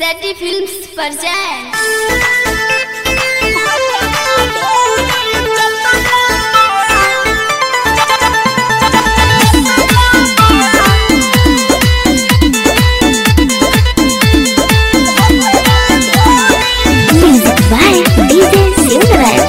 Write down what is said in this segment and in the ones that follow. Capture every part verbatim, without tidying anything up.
सेटी films presents Music by D J Silverman.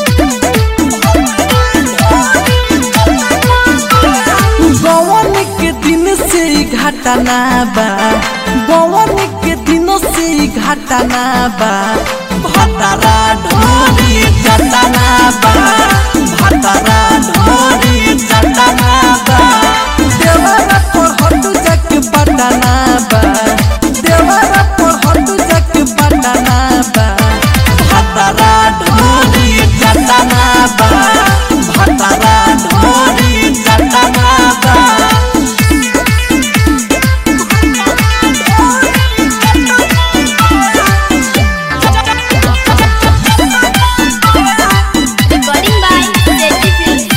गवन के दिन से घटना बा गवन के दिनों से घटना बा भतरा ढोरी चटना बा भतरा ढोरी चटना बा देवरा पर हट जक पटना बा देवरा पर हट जक पटना बा भतरा ढोरी चटना बा भतरा ढोरी चटना बा recording by सेटी फिल्म्स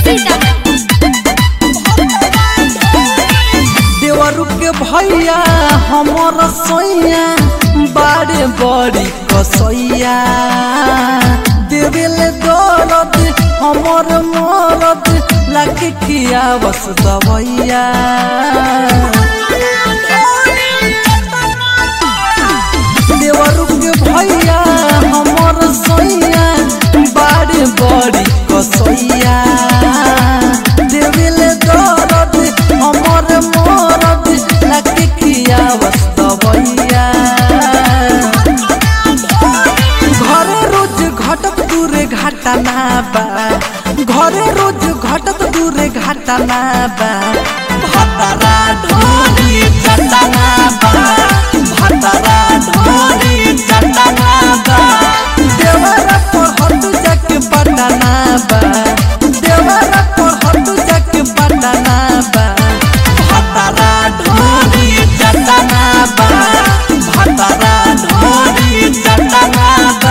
देवरु के भैया हमर सैया बारे बड़ी कसैया देवेले दौलत हमर मरद लागे किया बस दवैया देवरु के भैया हमर सैया बारे बड़ी कसैया देवेले दौलत हमर मरद लागे किया बस दवैया घरे रोज घटक दूरे घटना बा घरे रोज घटक दूरे घटना बा भतरा ढोरी चटना बा भतरा ढोरी चटना बा देवरा पर हट जक पटना बा देवरा पर हट जक पटना बा भतरा ढोरी चटना बा भतरा ढोरी चटना बा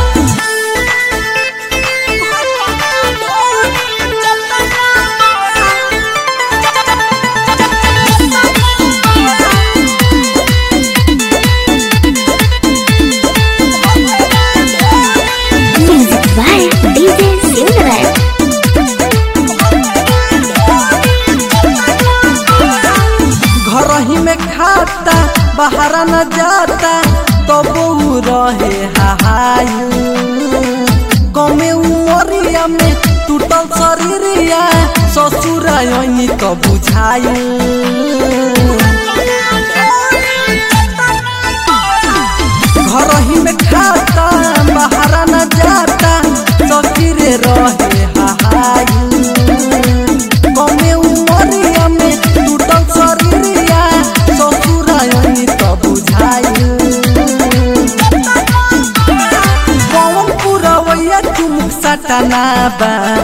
Music by D J Silverman. घर ही में खाता बाहर न जाता तो बहु रहे हाहायु कमे उमरिया में टूटल शरीरिया ससुर आयनी तो बुझायु घर ही में खाता बाहर न जाता ससुरे रहे हाहायु कमे उमरिया में टूटल शरीरिया ससुर आयनी तो बुझायु पवन पुरवैया चुमुक सटना बा